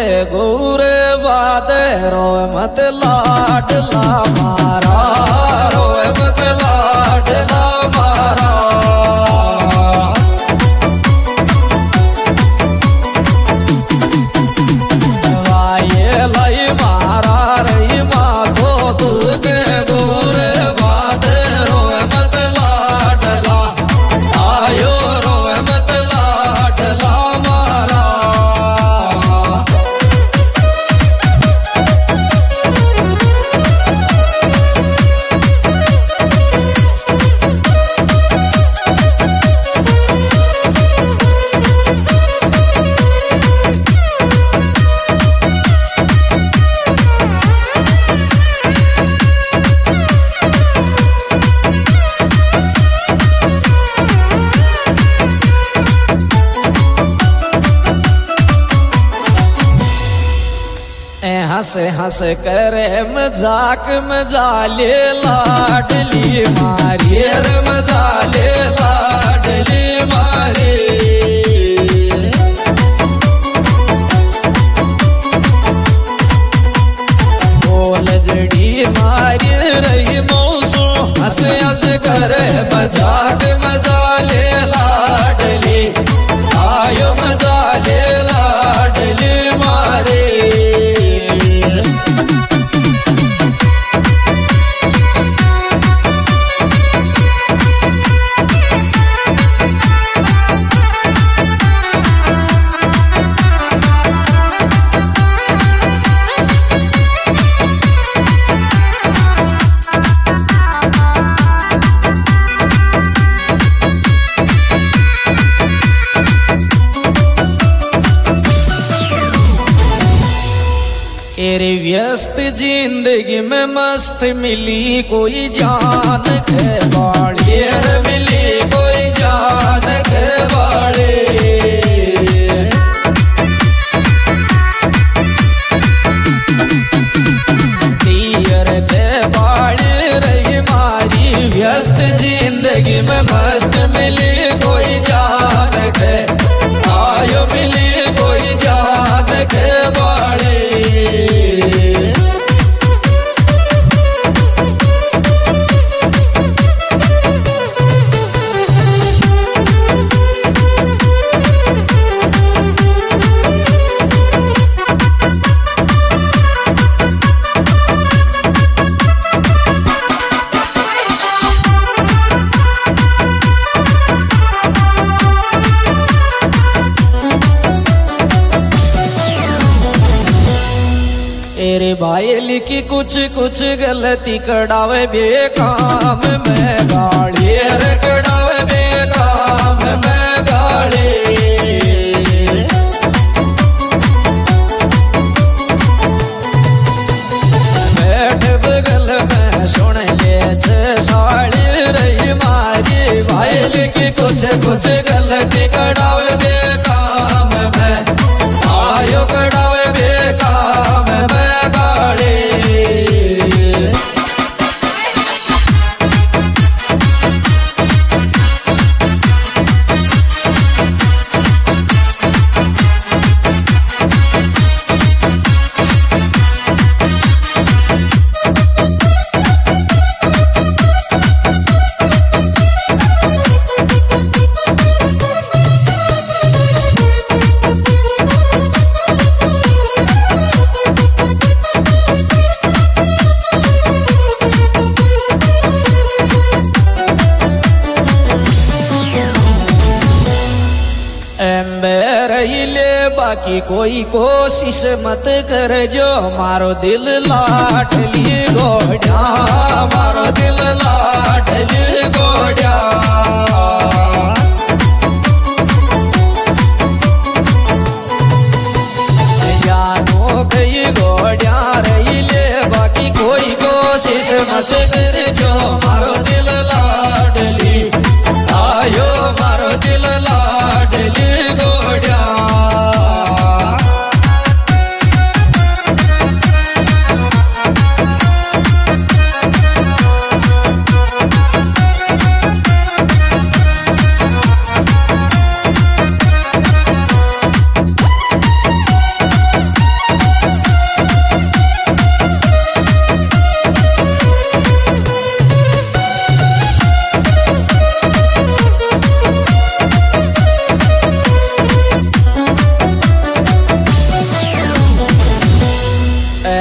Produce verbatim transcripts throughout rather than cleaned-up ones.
गोरे वादे रोए मत लाडला मारा, रोए मत लाडला मारा। वाये लाई मारा रही माथो तुल के गोरे वादे रोए मत लाडला, आयो रोए मत लाडला मारा। हंस हंस करे मजाक मजाले लाडली मारी, रे मजाले लाडली मारी। बोल जड़ी मारी रही मौसू, हंस हंस करे मजाक मजाले लाडली, आयो मजाले लाडली मारी। तेरे व्यस्त जिंदगी में मस्त मिली कोई जान के बाड़ी, मिली कोई जान के बाड़ी। दियर के बाड़ी रही मारी, व्यस्त जिंदगी में मस्त मिली कोई जान के, आयो मिली कोई जान के बाड़ी। तेरे भाईल की कुछ कुछ गलती कड़ावे बेकाम में गाड़ी, रे कड़ावे बेकाम में गाड़ी। बैठ बगल में सुन ले साड़ी रही मारी, भाईल की कुछ कुछ गलती कड़ावे बेकाम में, आयो कड़ावे बेकाम में गाड़ी। बाकी कोई कोशिश मत कर जो मारो दिल लाट ली गोड़िया, मारो दिल लाट ली गोड़िया। जानो गई गोड़िया रही ले, बाकी कोई कोशिश मत कर जो मारो दिल लाट ली, आयो मारो दिल लाट ली गोड़िया।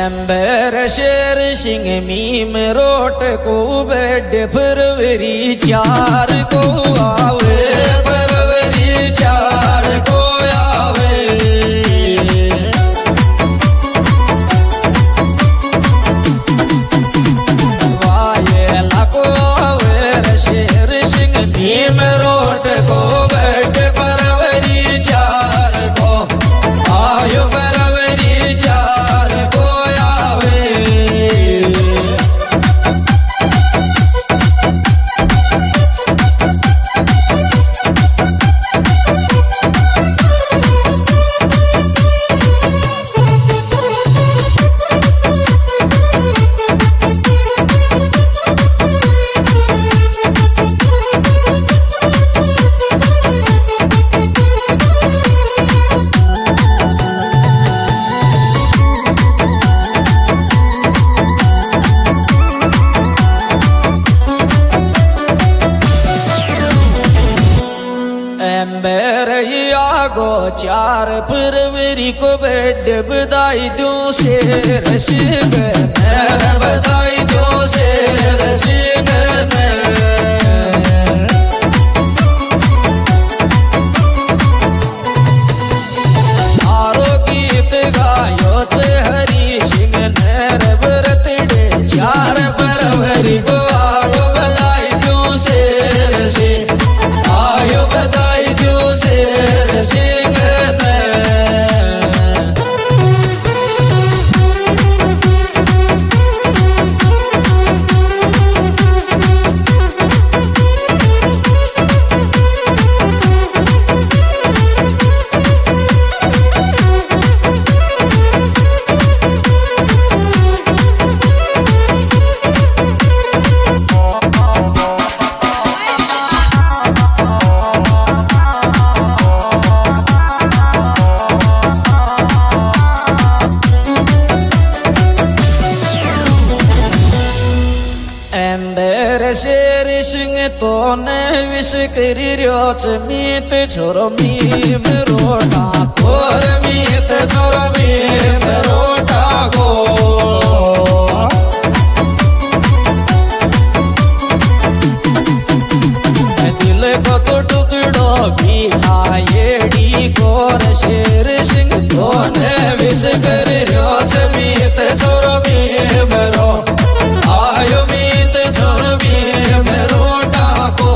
एम्बर शेर सिंह मीम रोट को बेड फरवरी चार को आवे, फरवरी चार को आवे। वायला को आवे शेर सिंह मीम रोट को बेड फरवरी चार को आयो, फरवरी चार को आवे। गो चार फरवरी को बेड बधाई दूं शेर सिंह ने, बधाई दूं शेर सिंह ने। आरो गीत गायो चे हरी सिंह ने, बरतडे चार फरवरी को आयो, बधाई दूं शेर सिंह, आयो बधाई दूं शेर सिंह ने। शेर सिंह तो ने विश करी रोच मीत छोरो मीम रोटा खोर, मीत छोरो मीम रोटा को। दिल को तो टुकड़ो भी खाएड़ी खोर, शेर सिंह तो ने विश करी रोच मीत छोरो मीम रो आयो, मीत छोरो मीम रोटा को।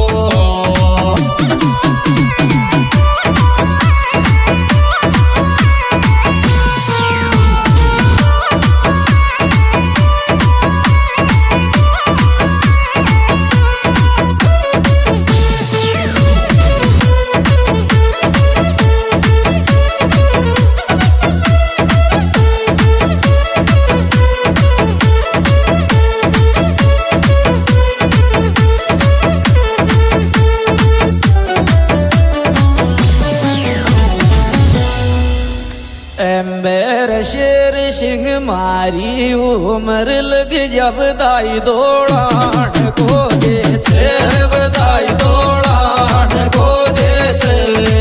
एम्बर शेर सिंह मारी उमर लग जब दाई दौड़ान को दे छे, बधाई दौड़ान को दे छे।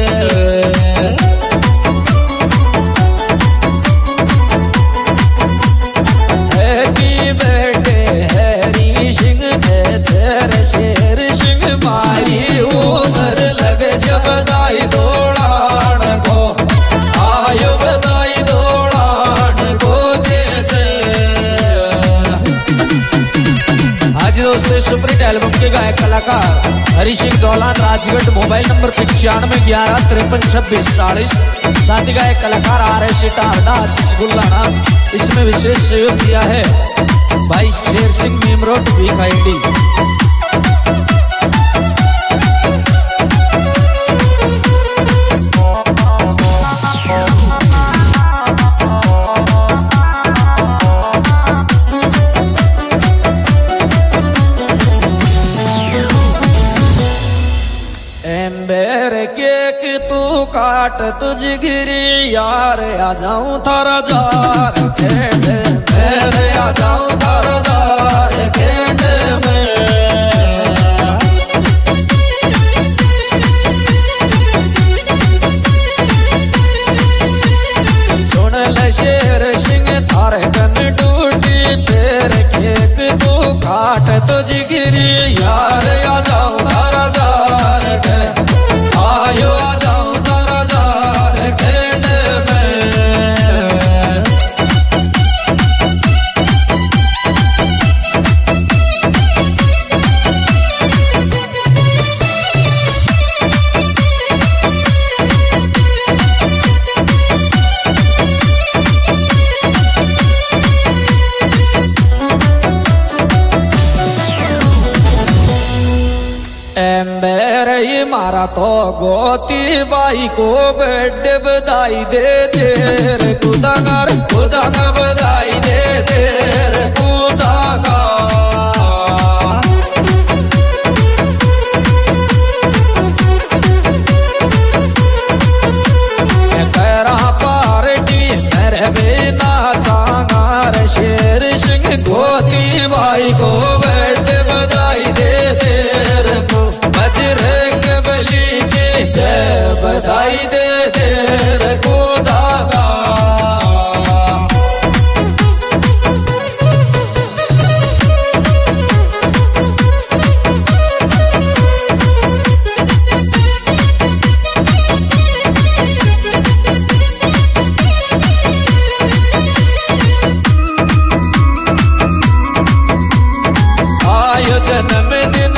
की बेटे हरी सिंह दे छे, शेर सिंह मारी उमर लग जब दाई दौड़ान को आयो, बधाई दौड़ान को दे छे। आज दोस्तों सुपरहिट एल्बम के गायक कलाकार हरी सिंह दौलान राजगढ़, मोबाइल नंबर पिचानवे ग्यारह तिरपन छब्बीस चालीस। साथ ही गायक कलाकार आर एस टारडा आशीष गुल्लाना। इसमें विशेष सहयोग दिया है भाई शेर सिंह मीमरोट वीखाईडी। एम्बर केक तू काट तुझ गिरी यार, आ जाऊं थारा जार खेड मेरे, आ जाऊं थारा जार खेड में। सुन ले शेर सिंह थारे कन डूटी पैर खेत तू खाट तो जिगरी यार आ जाऊं तारा जार के आयो आ जाऊं तारा जार खेड़ में मेरे मारा तो गोती बाई को बड़े बधाई दे देर खुदागर खुदागा बधाई दे देर खुदागा तेरा पार्टी मेरे बिना चांगार शेर सिंह गोती बाई को बड़े बधाई दे देर बजरंग बली की जय बधाई दे देर खुदागा आयो जन्मदिन